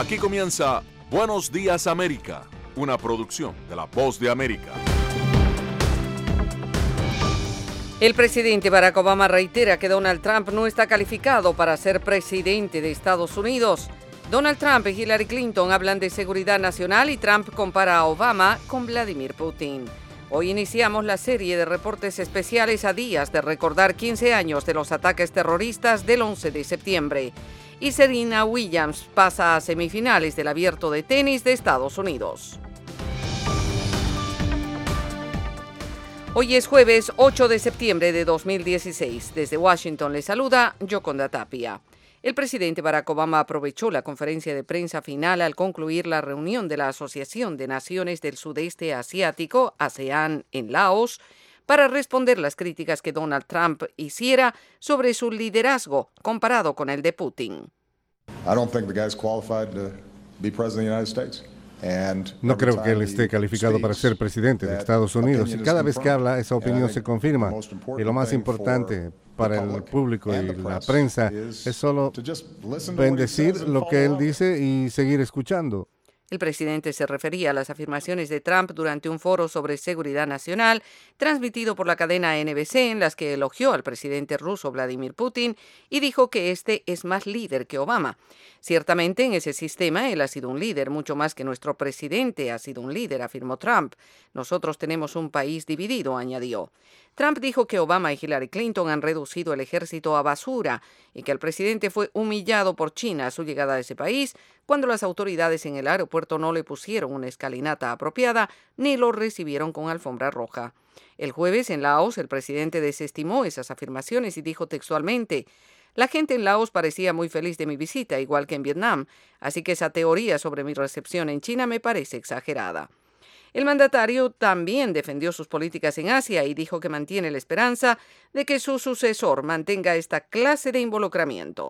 Aquí comienza Buenos Días América, una producción de La Voz de América. El presidente Barack Obama reitera que Donald Trump no está calificado para ser presidente de Estados Unidos. Donald Trump y Hillary Clinton hablan de seguridad nacional y Trump compara a Obama con Vladimir Putin. Hoy iniciamos la serie de reportes especiales a días de recordar 15 años de los ataques terroristas del 11 de septiembre. Y Serena Williams pasa a semifinales del Abierto de Tenis de Estados Unidos. Hoy es jueves 8 de septiembre de 2016. Desde Washington le saluda Yoconda Tapia. El presidente Barack Obama aprovechó la conferencia de prensa final al concluir la reunión de la Asociación de Naciones del Sudeste Asiático, ASEAN, en Laos, para responder las críticas que Donald Trump hiciera sobre su liderazgo comparado con el de Putin. No creo que él esté calificado para ser presidente de Estados Unidos y cada vez que habla esa opinión se confirma. Y lo más importante para el público y la prensa es solo bendecir lo que él dice y seguir escuchando. El presidente se refería a las afirmaciones de Trump durante un foro sobre seguridad nacional transmitido por la cadena NBC, en las que elogió al presidente ruso Vladimir Putin y dijo que este es más líder que Obama. Ciertamente en ese sistema él ha sido un líder, mucho más que nuestro presidente ha sido un líder, afirmó Trump. Nosotros tenemos un país dividido, añadió. Trump dijo que Obama y Hillary Clinton han reducido el ejército a basura y que el presidente fue humillado por China a su llegada a ese país cuando las autoridades en el aeropuerto no le pusieron una escalinata apropiada ni lo recibieron con alfombra roja. El jueves en Laos el presidente desestimó esas afirmaciones y dijo textualmente: "La gente en Laos parecía muy feliz de mi visita, igual que en Vietnam, así que esa teoría sobre mi recepción en China me parece exagerada". El mandatario también defendió sus políticas en Asia y dijo que mantiene la esperanza de que su sucesor mantenga esta clase de involucramiento.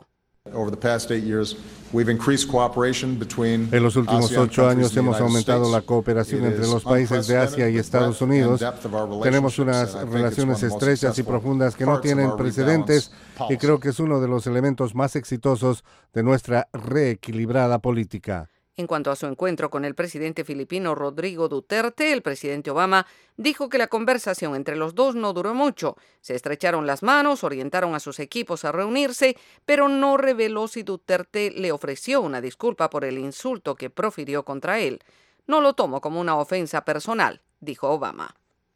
En los últimos 8 años hemos aumentado la cooperación entre los países de Asia y Estados Unidos. Tenemos unas relaciones estrechas y profundas que no tienen precedentes y creo que es uno de los elementos más exitosos de nuestra reequilibrada política. En cuanto a su encuentro con el presidente filipino Rodrigo Duterte, el presidente Obama dijo que la conversación entre los dos no duró mucho. Se estrecharon las manos, orientaron a sus equipos a reunirse, pero no reveló si Duterte le ofreció una disculpa por el insulto que profirió contra él. No lo tomo como una ofensa personal, dijo Obama.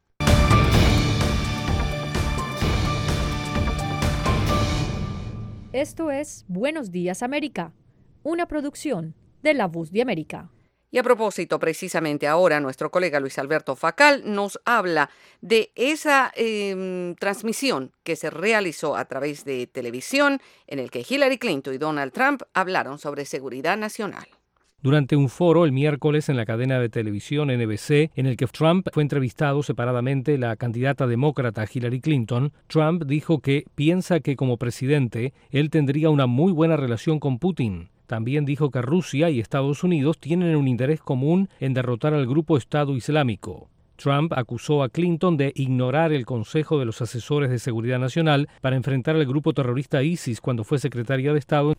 Esto es Buenos Días América, una producción de La Voz de América. Y a propósito, precisamente ahora, nuestro colega Luis Alberto Facal nos habla de esa transmisión que se realizó a través de televisión en el que Hillary Clinton y Donald Trump hablaron sobre seguridad nacional. Durante un foro el miércoles en la cadena de televisión NBC, en el que Trump fue entrevistado separadamente la candidata demócrata Hillary Clinton, Trump dijo que piensa que como presidente él tendría una muy buena relación con Putin. También dijo que Rusia y Estados Unidos tienen un interés común en derrotar al grupo Estado Islámico. Trump acusó a Clinton de ignorar el consejo de los asesores de seguridad nacional para enfrentar al grupo terrorista ISIS cuando fue secretaria de Estado.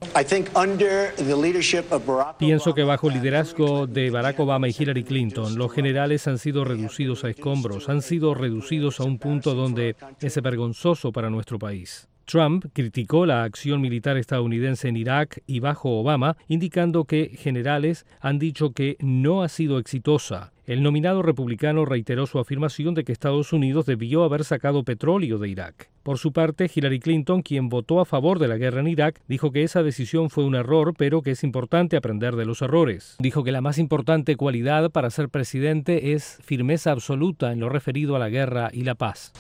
Pienso que bajo el liderazgo de Barack Obama y Hillary Clinton, los generales han sido reducidos a escombros, han sido reducidos a un punto donde es vergonzoso para nuestro país. Trump criticó la acción militar estadounidense en Irak y bajo Obama, indicando que generales han dicho que no ha sido exitosa. El nominado republicano reiteró su afirmación de que Estados Unidos debió haber sacado petróleo de Irak. Por su parte, Hillary Clinton, quien votó a favor de la guerra en Irak, dijo que esa decisión fue un error, pero que es importante aprender de los errores. Dijo que la más importante cualidad para ser presidente es firmeza absoluta en lo referido a la guerra y la paz.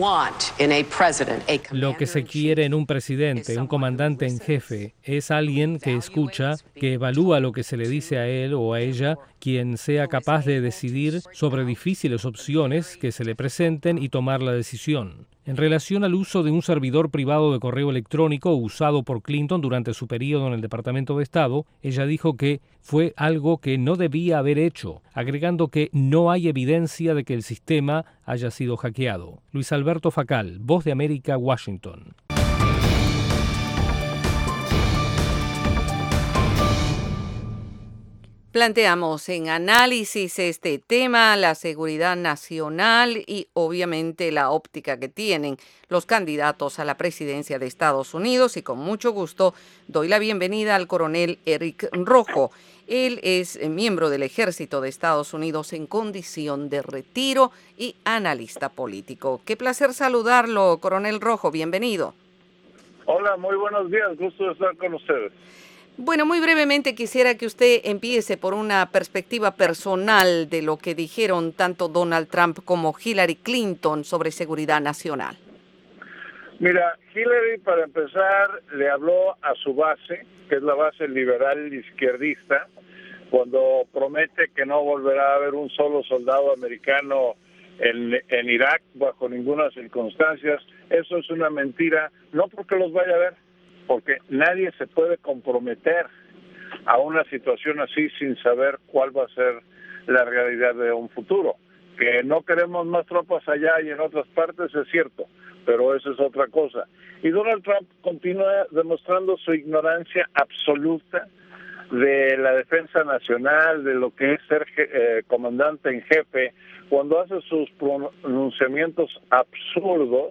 Lo que se quiere en un presidente, un comandante en jefe, es alguien que escucha, que evalúa lo que se le dice a él o a ella, quien sea capaz de decidir sobre difíciles opciones que se le presenten y tomar la decisión. En relación al uso de un servidor privado de correo electrónico usado por Clinton durante su periodo en el Departamento de Estado, ella dijo que fue algo que no debía haber hecho, agregando que no hay evidencia de que el sistema haya sido hackeado. Luis Alberto Facal, Voz de América, Washington. Planteamos en análisis este tema, la seguridad nacional y obviamente la óptica que tienen los candidatos a la presidencia de Estados Unidos, y con mucho gusto doy la bienvenida al coronel Eric Rojo. Él es miembro del Ejército de Estados Unidos en condición de retiro y analista político. Qué placer saludarlo, coronel Rojo, bienvenido. Hola, muy buenos días, gusto de estar con ustedes. Bueno, muy brevemente quisiera que usted empiece por una perspectiva personal de lo que dijeron tanto Donald Trump como Hillary Clinton sobre seguridad nacional. Mira, Hillary, para empezar, le habló a su base, que es la base liberal izquierdista, cuando promete que no volverá a haber un solo soldado americano en Irak bajo ninguna circunstancia. Eso es una mentira, no porque los vaya a ver, porque nadie se puede comprometer a una situación así sin saber cuál va a ser la realidad de un futuro. Que no queremos más tropas allá y en otras partes es cierto, pero eso es otra cosa. Y Donald Trump continúa demostrando su ignorancia absoluta de la defensa nacional, de lo que es ser comandante en jefe, cuando hace sus pronunciamientos absurdos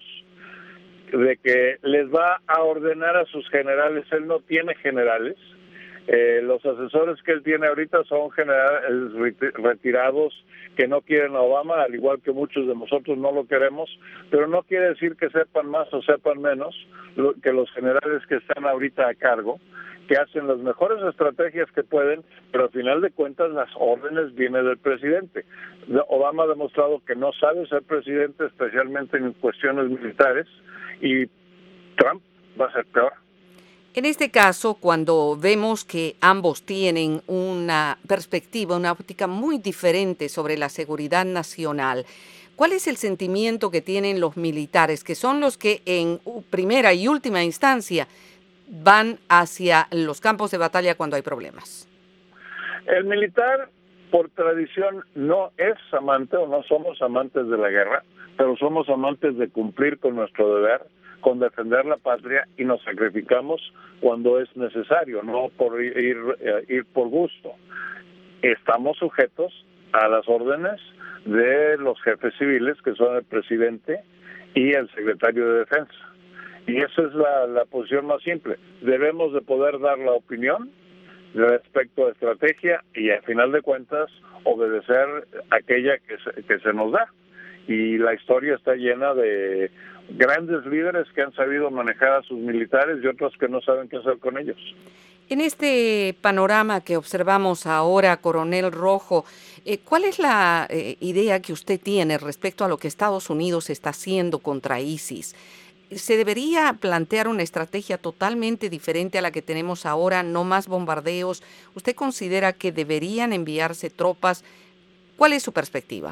de que les va a ordenar a sus generales. Él no tiene generales. Los asesores que él tiene ahorita son generales retirados que no quieren a Obama, al igual que muchos de nosotros no lo queremos, pero no quiere decir que sepan más o sepan menos que los generales que están ahorita a cargo, que hacen las mejores estrategias que pueden, pero al final de cuentas las órdenes vienen del presidente. Obama ha demostrado que no sabe ser presidente, especialmente en cuestiones militares, y Trump va a ser peor. En este caso, cuando vemos que ambos tienen una perspectiva, una óptica muy diferente sobre la seguridad nacional, ¿cuál es el sentimiento que tienen los militares, que son los que en primera y última instancia van hacia los campos de batalla cuando hay problemas? El militar, por tradición, no es amante o no somos amantes de la guerra, pero somos amantes de cumplir con nuestro deber, con defender la patria, y nos sacrificamos cuando es necesario, no por ir por gusto. Estamos sujetos a las órdenes de los jefes civiles, que son el presidente y el secretario de Defensa. Y esa es la posición más simple. Debemos de poder dar la opinión respecto a estrategia y, al final de cuentas, obedecer aquella que se nos da. Y la historia está llena de grandes líderes que han sabido manejar a sus militares y otros que no saben qué hacer con ellos. En este panorama que observamos ahora, coronel Rojo, ¿cuál es la idea que usted tiene respecto a lo que Estados Unidos está haciendo contra ISIS? ¿Se debería plantear una estrategia totalmente diferente a la que tenemos ahora, no más bombardeos? ¿Usted considera que deberían enviarse tropas? ¿Cuál es su perspectiva?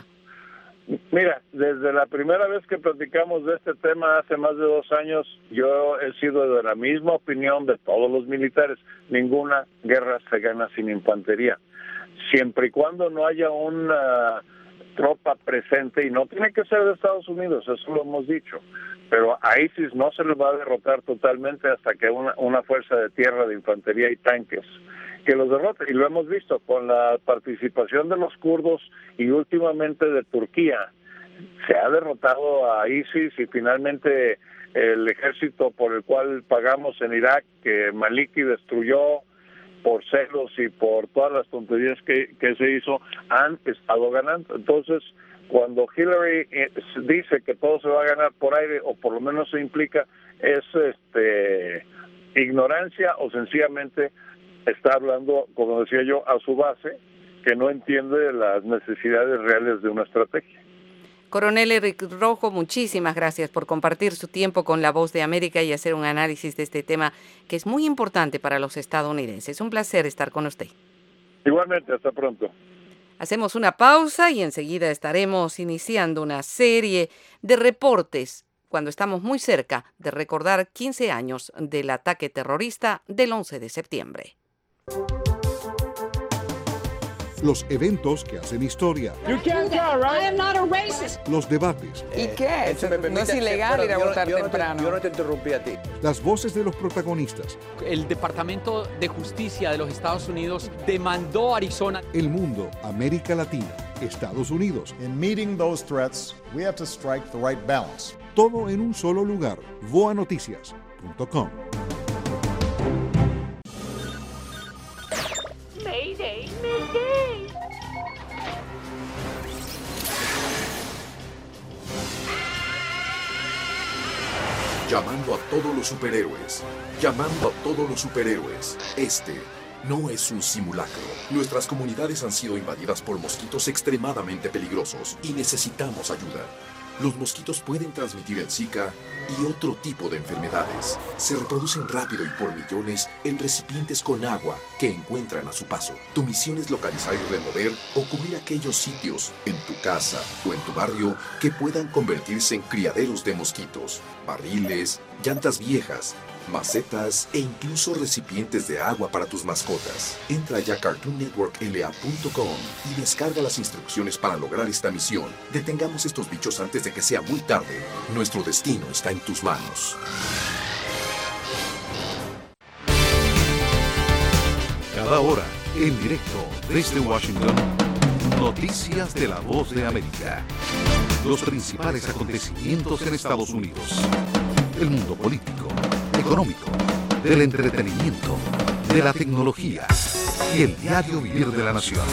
Mira, desde la primera vez que platicamos de este tema hace más de 2 años, yo he sido de la misma opinión de todos los militares. Ninguna guerra se gana sin infantería. Siempre y cuando no haya una tropa presente, y no tiene que ser de Estados Unidos, eso lo hemos dicho, pero a ISIS no se les va a derrotar totalmente hasta que una fuerza de tierra, de infantería y tanques que los derrote, y lo hemos visto con la participación de los kurdos y últimamente de Turquía. Se ha derrotado a ISIS, y finalmente el ejército por el cual pagamos en Irak, que Maliki destruyó por celos y por todas las tonterías que se hizo, han estado ganando. Entonces, cuando Hillary dice que todo se va a ganar por aire, o por lo menos se implica, es ignorancia, o sencillamente está hablando, como decía yo, a su base, que no entiende las necesidades reales de una estrategia. Coronel Eric Rojo, muchísimas gracias por compartir su tiempo con La Voz de América y hacer un análisis de este tema que es muy importante para los estadounidenses. Un placer estar con usted. Igualmente, hasta pronto. Hacemos una pausa y enseguida estaremos iniciando una serie de reportes cuando estamos muy cerca de recordar 15 años del ataque terrorista del 11 de septiembre. los eventos que hacen historia, los debates. ¿Y qué? No es ilegal ir a votar temprano. Yo no te interrumpí a ti. Las voces de los protagonistas. El Departamento de Justicia de los Estados Unidos demandó a Arizona. El mundo, América Latina, Estados Unidos. In meeting those threats, we have to strike the right balance. Todo en un solo lugar. voanoticias.com. Mayday, mayday. Llamando a todos los superhéroes. Llamando a todos los superhéroes. Este no es un simulacro. Nuestras comunidades han sido invadidas por mosquitos extremadamente peligrosos y necesitamos ayuda. Los mosquitos pueden transmitir el Zika y otro tipo de enfermedades. Se reproducen rápido y por millones en recipientes con agua que encuentran a su paso. Tu misión es localizar y remover o cubrir aquellos sitios en tu casa o en tu barrio que puedan convertirse en criaderos de mosquitos, barriles, llantas viejas, macetas e incluso recipientes de agua para tus mascotas. Entra ya a CartoonNetworkLA.com y descarga las instrucciones para lograr esta misión. Detengamos estos bichos antes de que sea muy tarde. Nuestro destino está en tus manos. Cada hora, en directo desde Washington, noticias de la Voz de América. Los principales acontecimientos en Estados Unidos. El mundo político, económico, del entretenimiento, de la tecnología y el diario vivir de la nación.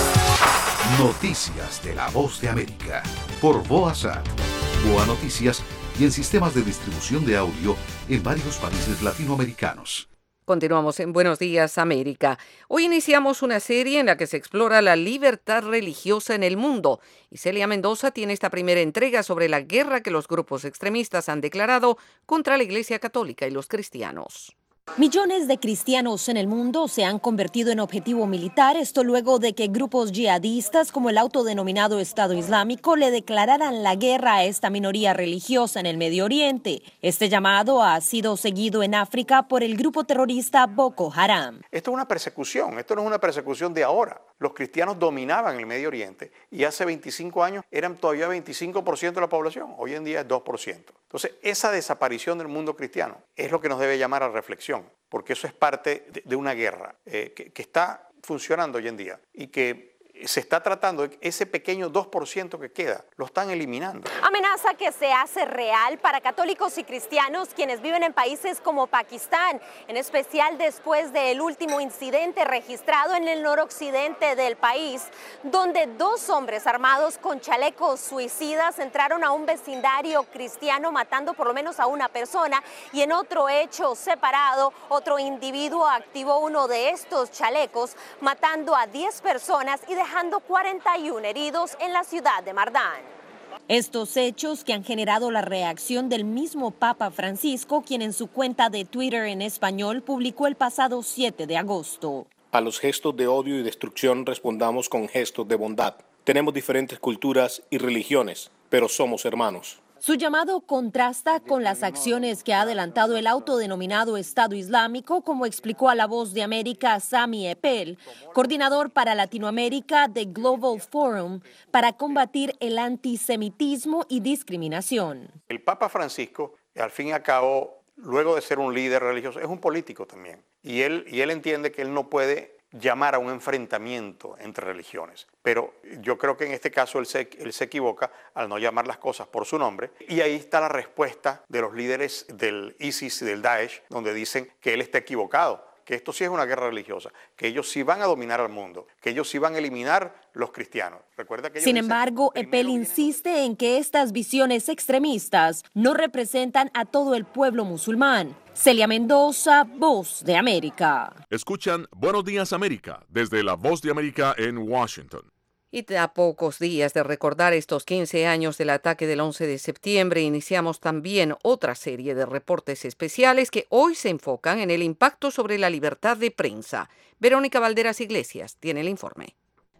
Noticias de la Voz de América por VOASAT, VOA Noticias y en sistemas de distribución de audio en varios países latinoamericanos. Continuamos en Buenos Días, América. Hoy iniciamos una serie en la que se explora la libertad religiosa en el mundo. Y Celia Mendoza tiene esta primera entrega sobre la guerra que los grupos extremistas han declarado contra la Iglesia Católica y los cristianos. Millones de cristianos en el mundo se han convertido en objetivo militar, esto luego de que grupos yihadistas como el autodenominado Estado Islámico le declararan la guerra a esta minoría religiosa en el Medio Oriente. Este llamado ha sido seguido en África por el grupo terrorista Boko Haram. Esto es una persecución, esto no es una persecución de ahora. Los cristianos dominaban el Medio Oriente y hace 25 años eran todavía 25% de la población, hoy en día es 2%. Entonces, esa desaparición del mundo cristiano es lo que nos debe llamar a reflexión, porque eso es parte de una guerra que está funcionando hoy en día y que se está tratando, ese pequeño 2% que queda, lo están eliminando. Amenaza que se hace real para católicos y cristianos quienes viven en países como Pakistán, en especial después del último incidente registrado en el noroccidente del país, donde 2 hombres armados con chalecos suicidas entraron a un vecindario cristiano matando por lo menos a una persona, y en otro hecho separado, otro individuo activó uno de estos chalecos matando a 10 personas y dejando 41 heridos en la ciudad de Mardán. Estos hechos que han generado la reacción del mismo Papa Francisco, quien en su cuenta de Twitter en español publicó el pasado 7 de agosto. A los gestos de odio y destrucción respondamos con gestos de bondad. Tenemos diferentes culturas y religiones, pero somos hermanos. Su llamado contrasta con las acciones que ha adelantado el autodenominado Estado Islámico, como explicó a La Voz de América Sami Eppel, coordinador para Latinoamérica de Global Forum, para combatir el antisemitismo y discriminación. El Papa Francisco, al fin y al cabo, luego de ser un líder religioso, es un político también. Y él entiende que él no puede llamar a un enfrentamiento entre religiones. Pero yo creo que en este caso él se equivoca al no llamar las cosas por su nombre. Y ahí está la respuesta de los líderes del ISIS y del Daesh, donde dicen que él está equivocado, que esto sí es una guerra religiosa, que ellos sí van a dominar al mundo, que ellos sí van a eliminar los cristianos. Recuerda que Sin embargo, Eppel insiste en que estas visiones extremistas no representan a todo el pueblo musulmán. Celia Mendoza, Voz de América. Escuchan Buenos Días América desde la Voz de América en Washington. Y a pocos días de recordar estos 15 años del ataque del 11 de septiembre, iniciamos también otra serie de reportes especiales que hoy se enfocan en el impacto sobre la libertad de prensa. Verónica Valderas Iglesias tiene el informe.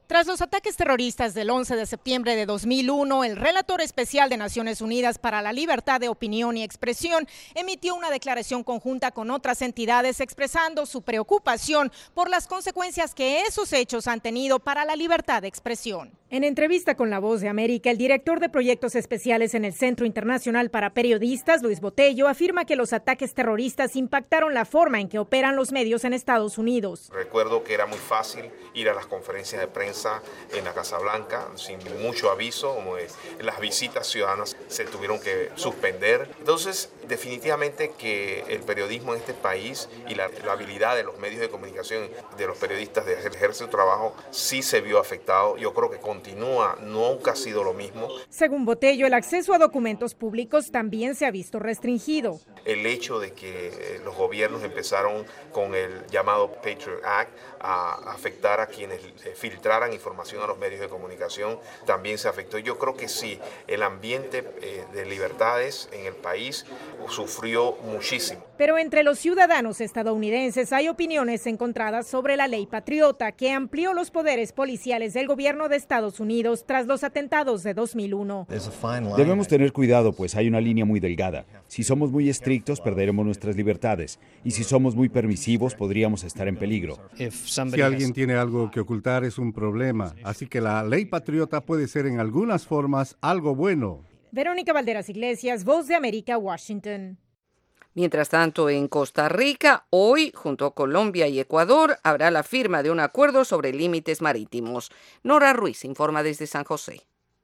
Tras los ataques terroristas del 11 de septiembre de 2001, el relator especial de Naciones Unidas para la Libertad de Opinión y Expresión emitió una declaración conjunta con otras entidades expresando su preocupación por las consecuencias que esos hechos han tenido para la libertad de expresión. En entrevista con La Voz de América, el director de proyectos especiales en el Centro Internacional para Periodistas, Luis Botello, afirma que los ataques terroristas impactaron la forma en que operan los medios en Estados Unidos. Recuerdo que era muy fácil ir a las conferencias de prensa en la Casa Blanca sin mucho aviso, como las visitas ciudadanas se tuvieron que suspender. Entonces, definitivamente que el periodismo en este país y la habilidad de los medios de comunicación, de los periodistas de ejercer su trabajo, sí se vio afectado. Yo creo que continúa, nunca ha sido lo mismo. Según Botello, el acceso a documentos públicos también se ha visto restringido. El hecho de que los gobiernos empezaron con el llamado Patriot Act a afectar a quienes filtraran información a los medios de comunicación también se afectó. Yo creo que sí, el ambiente de libertades en el país sufrió muchísimo. Pero entre los ciudadanos estadounidenses hay opiniones encontradas sobre la ley patriota que amplió los poderes policiales del gobierno de Estados Unidos tras los atentados de 2001. Debemos tener cuidado, pues hay una línea muy delgada. Si somos muy estrictos, perderemos nuestras libertades. Y si somos muy permisivos, podríamos estar en peligro. Si alguien tiene algo que ocultar, es un problema. Así que la ley patriota puede ser en algunas formas algo bueno. Verónica Valderas Iglesias, Voz de América, Washington. Mientras tanto, en Costa Rica, hoy, junto a Colombia y Ecuador, habrá la firma de un acuerdo sobre límites marítimos. Nora Ruiz informa desde San José.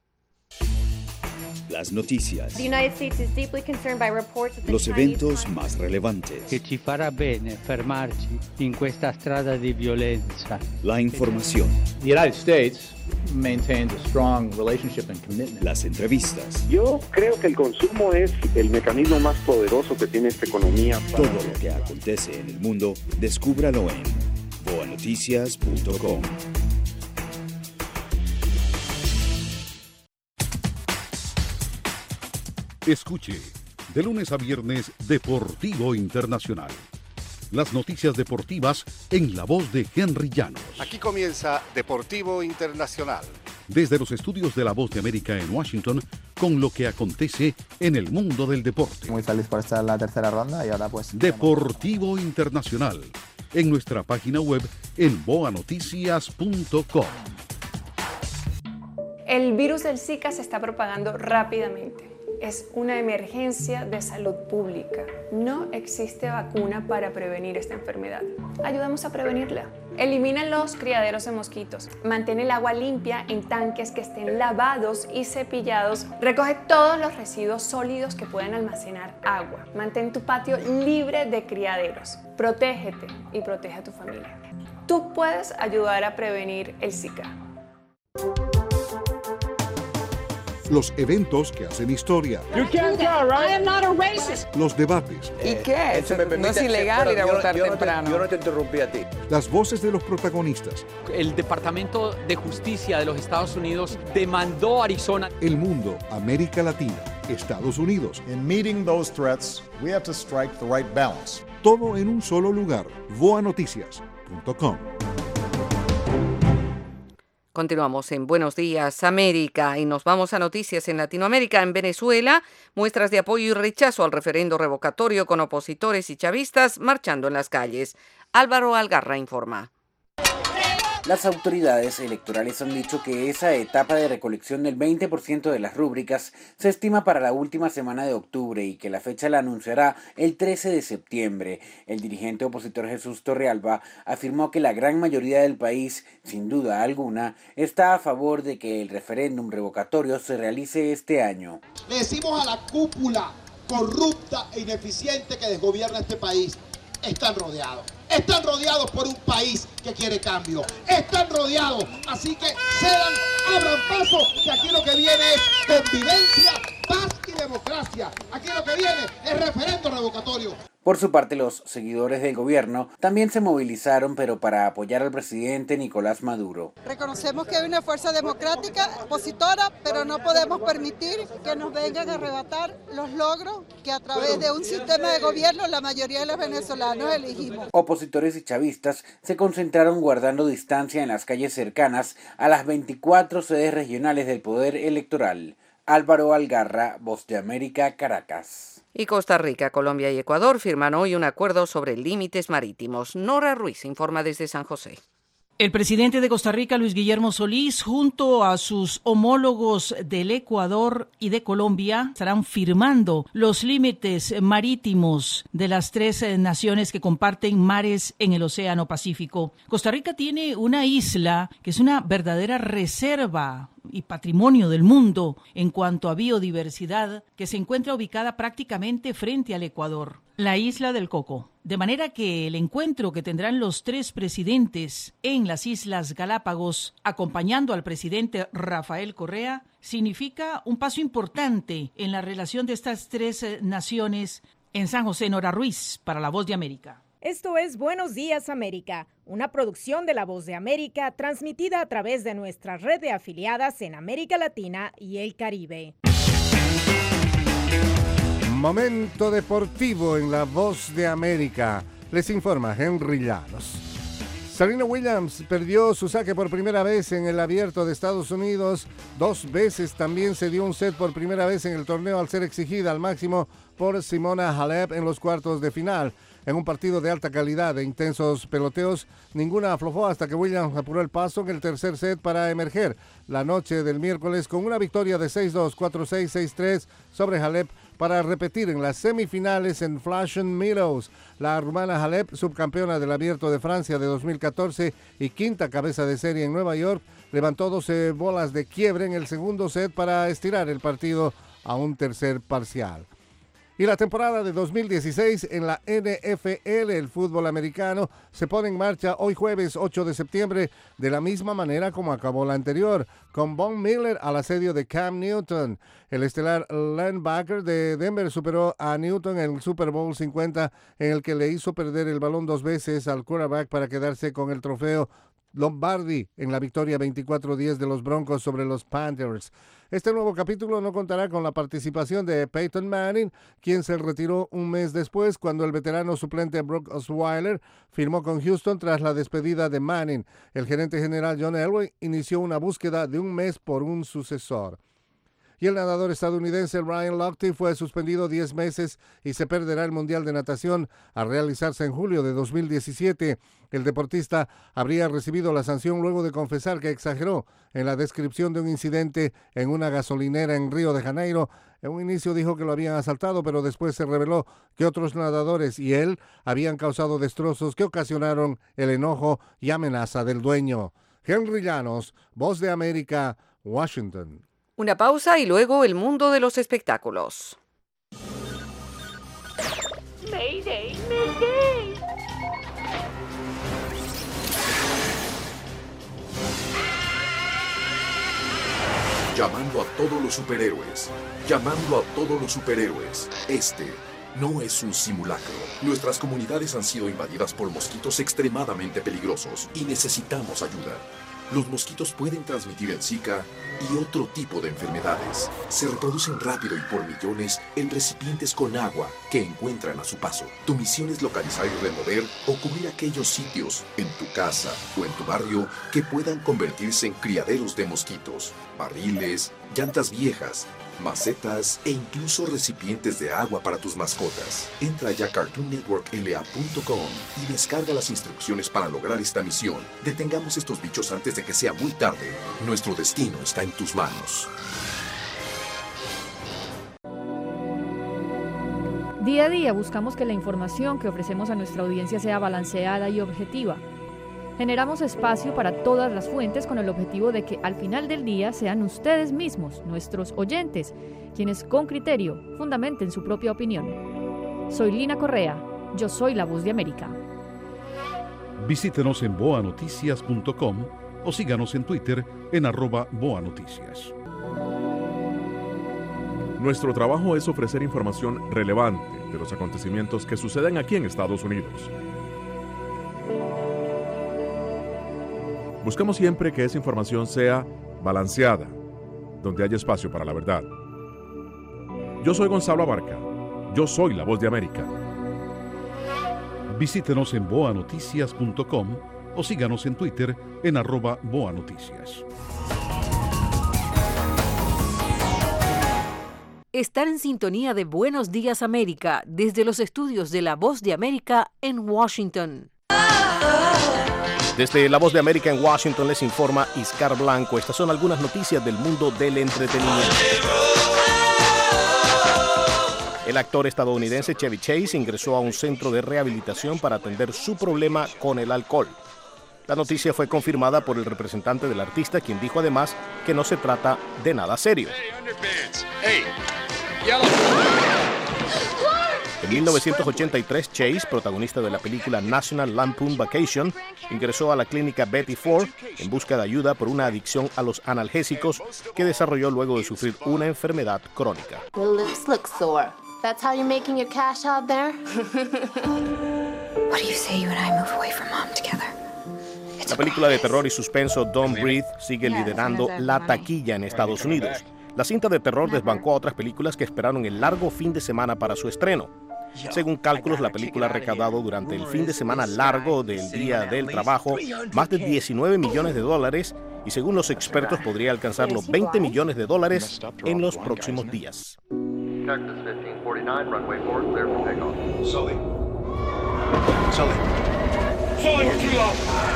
Las noticias, los eventos más relevantes, que ci farà bene fermarci in questa strada di violenza. La información, The United States maintains a strong relationship and commitment. Las entrevistas. Yo creo que el consumo es el mecanismo más poderoso que tiene esta economía. Todo lo que acontece en el mundo, descúbralo en boanoticias.com. Escuche, de lunes a viernes, Deportivo Internacional. Las noticias deportivas en la voz de Henry Llanos. Aquí comienza Deportivo Internacional. Desde los estudios de La Voz de América en Washington, con lo que acontece en el mundo del deporte. Muy feliz por estar en la tercera ronda y ahora pues... Deportivo Internacional, en nuestra página web en boanoticias.com. El virus del Zika se está propagando rápidamente. Es una emergencia de salud pública. No existe vacuna para prevenir esta enfermedad. Ayudemos a prevenirla. Elimina los criaderos de mosquitos. Mantén el agua limpia en tanques que estén lavados y cepillados. Recoge todos los residuos sólidos que puedan almacenar agua. Mantén tu patio libre de criaderos. Protégete y protege a tu familia. Tú puedes ayudar a prevenir el Zika. Los eventos que hacen historia. You can't tell, right? I am not a racist. Los debates. ¿Y qué? No es ilegal ir a votar temprano. Yo no te interrumpí a ti. Las voces de los protagonistas. El Departamento de Justicia de los Estados Unidos demandó a Arizona. El mundo, América Latina, Estados Unidos. In meeting those threats, we have to strike the right balance. Todo en un solo lugar. boanoticias.com. Continuamos en Buenos Días, América, y nos vamos a noticias en Latinoamérica. En Venezuela, muestras de apoyo y rechazo al referendo revocatorio con opositores y chavistas marchando en las calles. Álvaro Algarra informa. Las autoridades electorales han dicho que esa etapa de recolección del 20% de las rúbricas se estima para la última semana de octubre y que la fecha la anunciará el 13 de septiembre. El dirigente opositor Jesús Torrealba afirmó que la gran mayoría del país, sin duda alguna, está a favor de que el referéndum revocatorio se realice este año. Le decimos a la cúpula corrupta e ineficiente que desgobierna este país, están rodeados. Están rodeados por un país que quiere cambio. Están rodeados. Así que cedan, abran paso, que aquí lo que viene es convivencia, paz y democracia. Aquí lo que viene es referendo revocatorio. Por su parte, los seguidores del gobierno también se movilizaron, pero para apoyar al presidente Nicolás Maduro. Reconocemos que hay una fuerza democrática opositora, pero no podemos permitir que nos vengan a arrebatar los logros que a través de un sistema de gobierno la mayoría de los venezolanos elegimos. Opositores y chavistas se concentraron guardando distancia en las calles cercanas a las 24 sedes regionales del Poder Electoral. Álvaro Algarra, Voz de América, Caracas. Y Costa Rica, Colombia y Ecuador firman hoy un acuerdo sobre límites marítimos. Nora Ruiz informa desde San José. El presidente de Costa Rica, Luis Guillermo Solís, junto a sus homólogos del Ecuador y de Colombia, estarán firmando los límites marítimos de las tres naciones que comparten mares en el Océano Pacífico. Costa Rica tiene una isla que es una verdadera reserva y patrimonio del mundo en cuanto a biodiversidad, que se encuentra ubicada prácticamente frente al Ecuador, la isla del Coco. De manera que el encuentro que tendrán los tres presidentes en las Islas Galápagos, acompañando al presidente Rafael Correa, significa un paso importante en la relación de estas tres naciones. En San José, Nora Ruiz, para La Voz de América. Esto es Buenos Días América, una producción de La Voz de América transmitida a través de nuestra red de afiliadas en América Latina y el Caribe. Momento deportivo en La Voz de América. Les informa Henry Llanos. Serena Williams perdió su saque por primera vez en el Abierto de Estados Unidos. 2 veces también se dio un set por primera vez en el torneo al ser exigida al máximo por Simona Halep en los cuartos de final. En un partido de alta calidad e intensos peloteos, ninguna aflojó hasta que Williams apuró el paso en el tercer set para emerger la noche del miércoles con una victoria de 6-2, 4-6, 6-3 sobre Halep para repetir en las semifinales en Flushing Meadows. La rumana Halep, subcampeona del Abierto de Francia de 2014 y quinta cabeza de serie en Nueva York, levantó 12 bolas de quiebre en el segundo set para estirar el partido a un tercer parcial. Y la temporada de 2016 en la NFL, el fútbol americano, se pone en marcha hoy jueves 8 de septiembre de la misma manera como acabó la anterior, con Von Miller al asedio de Cam Newton. El estelar linebacker de Denver superó a Newton en el Super Bowl 50, en el que le hizo perder el balón 2 veces al quarterback para quedarse con el trofeo Lombardi en la victoria 24-10 de los Broncos sobre los Panthers. Este nuevo capítulo no contará con la participación de Peyton Manning, quien se retiró un mes después cuando el veterano suplente Brock Osweiler firmó con Houston tras la despedida de Manning. El gerente general John Elway inició una búsqueda de un mes por un sucesor. Y el nadador estadounidense Ryan Lochte fue suspendido 10 meses y se perderá el Mundial de Natación a realizarse en julio de 2017. El deportista habría recibido la sanción luego de confesar que exageró en la descripción de un incidente en una gasolinera en Río de Janeiro. En un inicio dijo que lo habían asaltado, pero después se reveló que otros nadadores y él habían causado destrozos que ocasionaron el enojo y amenaza del dueño. Henry Llanos, Voz de América, Washington. Una pausa y luego el mundo de los espectáculos. Mayday, mayday. Llamando a todos los superhéroes. Llamando a todos los superhéroes. Este no es un simulacro. Nuestras comunidades han sido invadidas por mosquitos extremadamente peligrosos y necesitamos ayuda. Los mosquitos pueden transmitir el Zika y otro tipo de enfermedades. Se reproducen rápido y por millones en recipientes con agua que encuentran a su paso. Tu misión es localizar y remover o cubrir aquellos sitios en tu casa o en tu barrio que puedan convertirse en criaderos de mosquitos, barriles, llantas viejas, macetas e incluso recipientes de agua para tus mascotas. Entra ya a CartoonNetworkLA.com y descarga las instrucciones para lograr esta misión. Detengamos estos bichos antes de que sea muy tarde. Nuestro destino está en tus manos. Día a día buscamos que la información que ofrecemos a nuestra audiencia sea balanceada y objetiva. Generamos espacio para todas las fuentes con el objetivo de que al final del día sean ustedes mismos, nuestros oyentes, quienes con criterio fundamenten su propia opinión. Soy Lina Correa, yo soy la Voz de América. Visítenos en boanoticias.com o síganos en Twitter en @boanoticias. Nuestro trabajo es ofrecer información relevante de los acontecimientos que suceden aquí en Estados Unidos. Buscamos siempre que esa información sea balanceada, donde haya espacio para la verdad. Yo soy Gonzalo Abarca. Yo soy la Voz de América. Visítenos en boanoticias.com o síganos en Twitter en @boanoticias. Están en sintonía de Buenos Días América desde los estudios de La Voz de América en Washington. Desde La Voz de América en Washington les informa Iscar Blanco. Estas son algunas noticias del mundo del entretenimiento. El actor estadounidense Chevy Chase ingresó a un centro de rehabilitación para atender su problema con el alcohol. La noticia fue confirmada por el representante del artista, quien dijo además que no se trata de nada serio. En 1983, Chase, protagonista de la película National Lampoon Vacation, ingresó a la clínica Betty Ford en busca de ayuda por una adicción a los analgésicos que desarrolló luego de sufrir una enfermedad crónica. Your lips look sore. That's how you're making your cash out there? What do you say you and I move away from mom together? La película de terror y suspenso Don't Breathe sigue liderando la taquilla en Estados Unidos. La cinta de terror desbancó a otras películas que esperaron el largo fin de semana para su estreno. Según cálculos, la película ha recaudado durante el fin de semana largo del Día del Trabajo más de $19 millones y según los expertos podría alcanzar los $20 millones en los próximos días. Cactus 1549, runway 4, clear for takeoff. Sully. Sully. Sully, we're too low.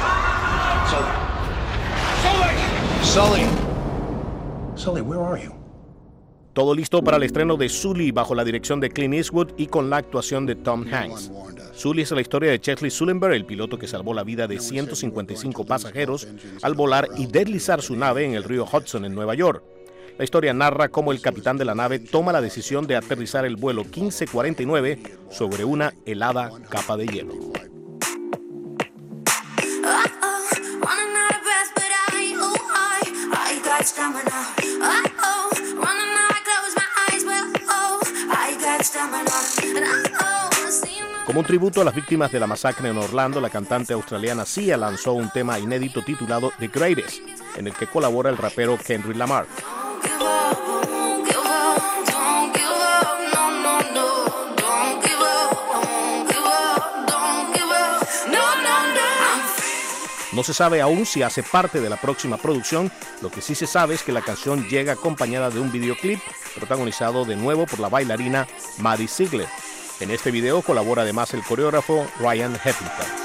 Sully. Sully. Sully, where are you? Todo listo para el estreno de Sully bajo la dirección de Clint Eastwood y con la actuación de Tom Hanks. Sully es la historia de Chesley Sullenberg, el piloto que salvó la vida de 155 pasajeros al volar y deslizar su nave en el río Hudson en Nueva York. La historia narra cómo el capitán de la nave toma la decisión de aterrizar el vuelo 1549 sobre una helada capa de hielo. Como un tributo a las víctimas de la masacre en Orlando, la cantante australiana Sia lanzó un tema inédito titulado The Greatest, en el que colabora el rapero Kendrick Lamar. No se sabe aún si hace parte de la próxima producción, lo que sí se sabe es que la canción llega acompañada de un videoclip protagonizado de nuevo por la bailarina Maddie Ziegler. En este video colabora además el coreógrafo Ryan Heffington.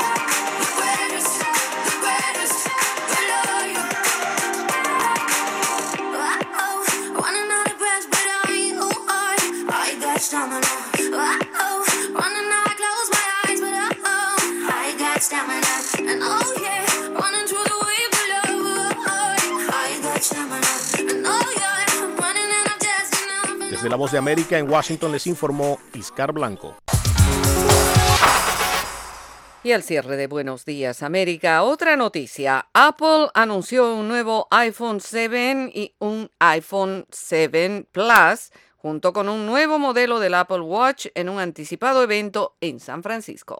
Desde La Voz de América en Washington les informó Iscar Blanco. Y al cierre de Buenos Días América, otra noticia. Apple anunció un nuevo iPhone 7 y un iPhone 7 Plus, junto con un nuevo modelo del Apple Watch en un anticipado evento en San Francisco.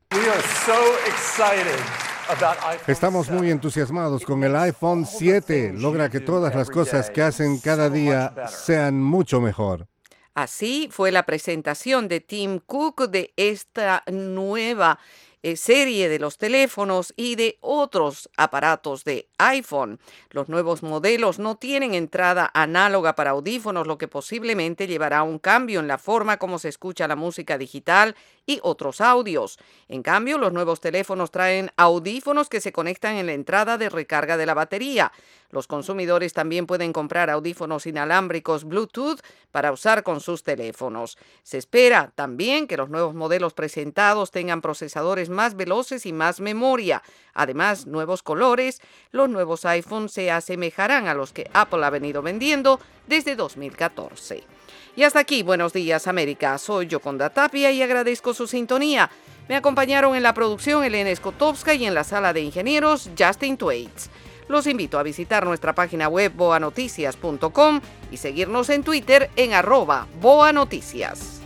Estamos muy entusiasmados con el iPhone 7. Logra que todas las cosas que hacen cada día sean mucho mejor. Así fue la presentación de Tim Cook de esta nueva serie de los teléfonos y de otros aparatos de iPhone. Los nuevos modelos no tienen entrada análoga para audífonos, lo que posiblemente llevará a un cambio en la forma como se escucha la música digital y otros audios. En cambio, los nuevos teléfonos traen audífonos que se conectan en la entrada de recarga de la batería. Los consumidores también pueden comprar audífonos inalámbricos Bluetooth para usar con sus teléfonos. Se espera también que los nuevos modelos presentados tengan procesadores más veloces y más memoria. Además, nuevos colores. Los nuevos iPhones se asemejarán a los que Apple ha venido vendiendo desde 2014. Y hasta aquí, Buenos Días América. Soy Yoconda Tapia y agradezco su sintonía. Me acompañaron en la producción Elena Skotowska y en la sala de ingenieros Justin Twaits. Los invito a visitar nuestra página web boanoticias.com y seguirnos en Twitter en @boanoticias.